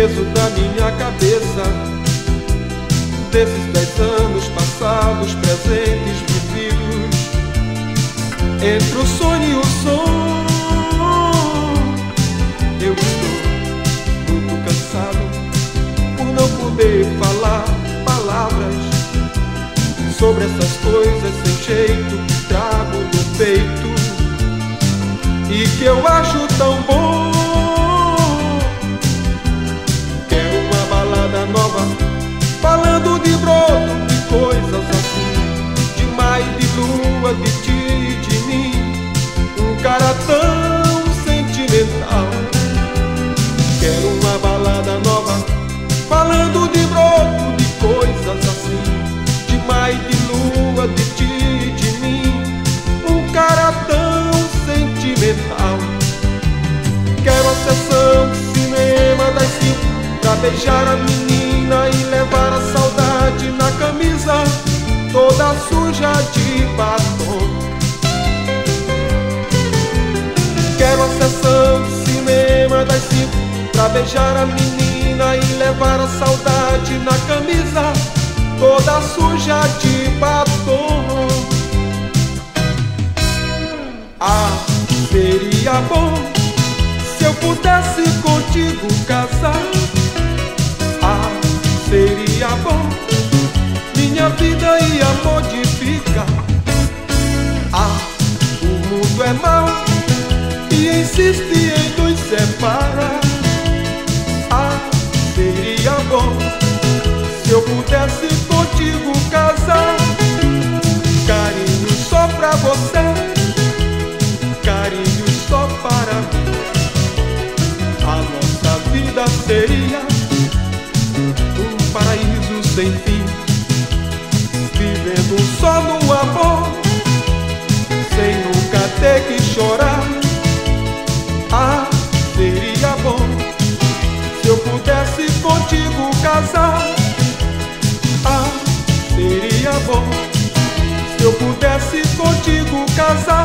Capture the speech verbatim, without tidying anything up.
peso da minha cabeça, desses dez anos passados, presentes, vividos, entre o sonho e o som. Eu estou muito cansado por não poder falar palavras sobre essas coisas sem jeito que trago no peito e que eu acho tão bom. Quero uma balada nova, falando de broto, de coisas assim, de mar e de lua, de ti e de mim, um cara tão sentimental. Quero uma balada nova, falando de broto, de coisas assim, de mar e de lua, de ti e de mim, um cara tão sentimental. Quero a sessão de cinema das cinco, pra beijar a menina e levar a saudade na camisa toda suja de batom. Quero a sessão de cinema das cinco, pra beijar a menina e levar a saudade na camisa toda suja de batom. Ah, seria bom se eu pudesse contigo casar. Ah, seria bom, minha vida ia modificar. Ah, o mundo é mau e insiste em nos separar. Ah, seria bom se eu pudesse contigo casar. Carinho só pra você, carinho só para mim. A nossa vida seria um paraíso sem fim, vivendo só no amor, sem nunca ter que chorar. Ah, seria bom se eu pudesse contigo casar. Ah, seria bom se eu pudesse contigo casar.